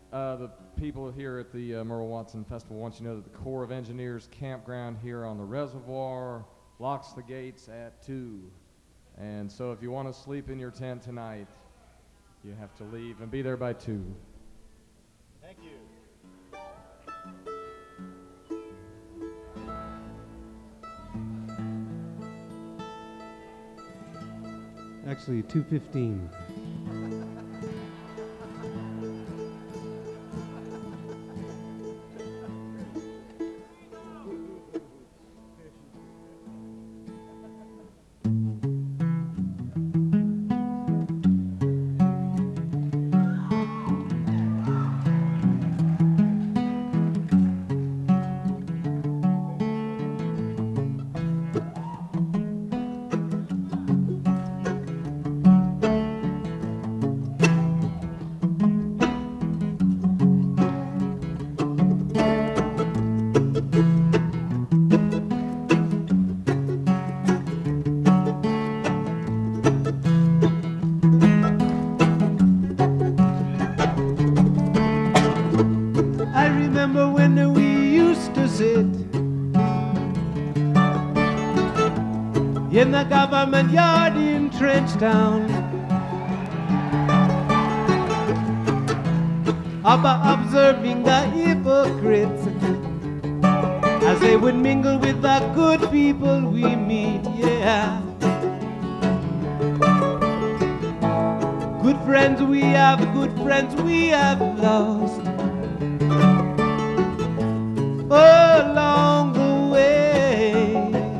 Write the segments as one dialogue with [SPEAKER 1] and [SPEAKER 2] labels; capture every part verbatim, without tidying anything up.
[SPEAKER 1] Uh, the people here at the uh, Merle Watson Festival want you to know that the Corps of Engineers campground here on the reservoir locks the gates at two. And so if you want to sleep in your tent tonight, you have to leave and be there by two.
[SPEAKER 2] Thank you.
[SPEAKER 3] Actually, two fifteen.
[SPEAKER 4] in the government yard in Trenchtown. Up observing the hypocrites as they would mingle with the good people we meet, yeah. Good friends we have, good friends we have lost along the way.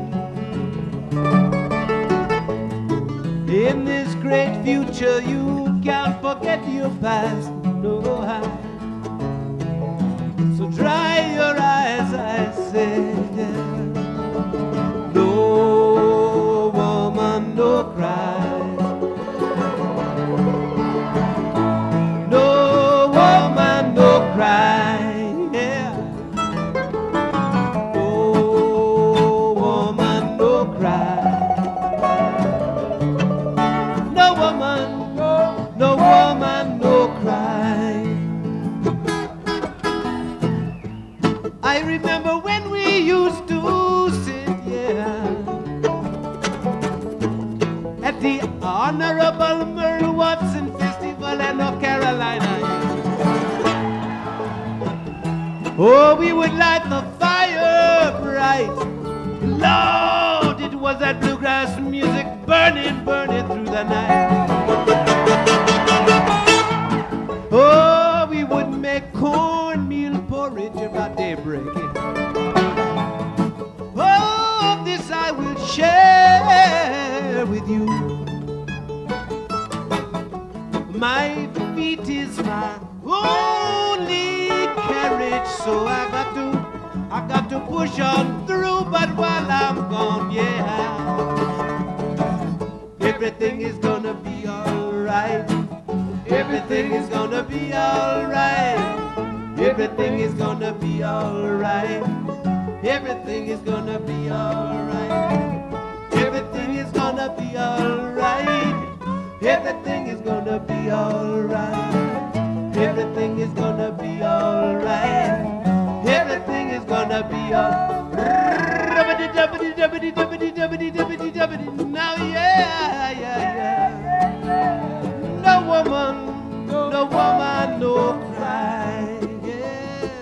[SPEAKER 4] In this great future you can't forget your past, no how. So dry your eyes, I say. No woman, no cry. No woman, no cry. Yeah. No woman, no cry. No woman, no, no woman, no cry. I remember when we used to sit, yeah, at the Honorable Merle Watson Festival in North Carolina. Oh, we would light the fire bright. Lord, it was that bluegrass music burning, burning through the night. Oh, we would make cornmeal porridge about daybreak. Oh, this I will share with you. My feet is my only carriage, so I got to, I got to push on through. But while I'm gone, yeah, everything is gonna be alright. Everything is gonna be alright. Everything is gonna be alright. Everything is gonna be alright. Everything is gonna be alright. Everything is gonna be alright. Everything is gonna be alright. Everything is gonna be alright. Now, yeah, yeah, yeah. No woman, no woman, no cry. Yeah.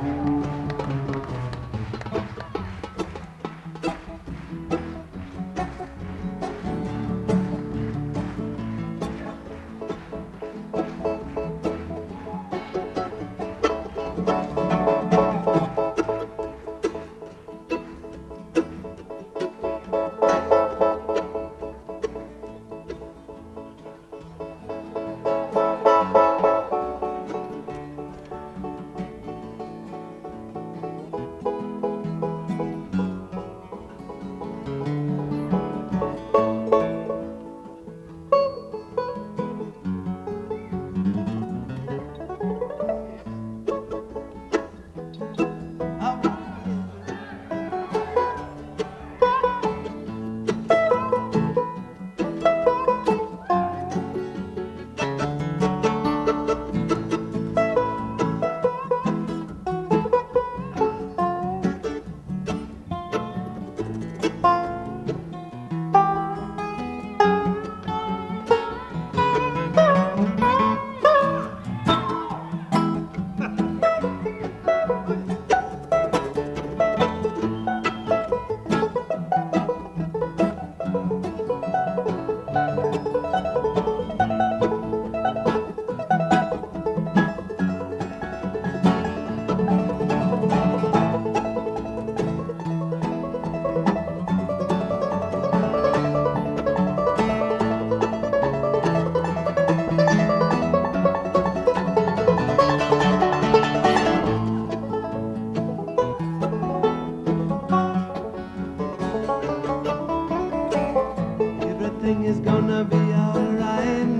[SPEAKER 4] Everything is gonna be alright.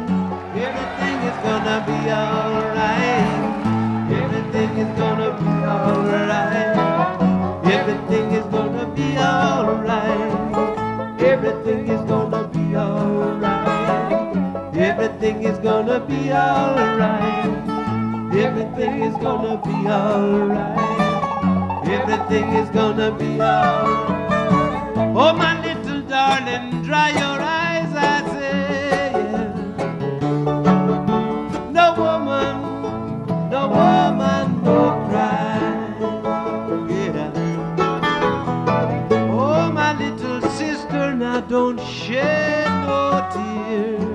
[SPEAKER 4] Everything is gonna be alright. Everything is gonna be alright. Everything is gonna be alright. Everything is gonna be alright. Everything is gonna be alright. Everything is gonna be alright. Everything is gonna be alright. Oh, my little darling, dry your eyes, I say. Yeah. No woman, no woman, no cry. Yeah. Oh, my little sister, now don't shed no tears.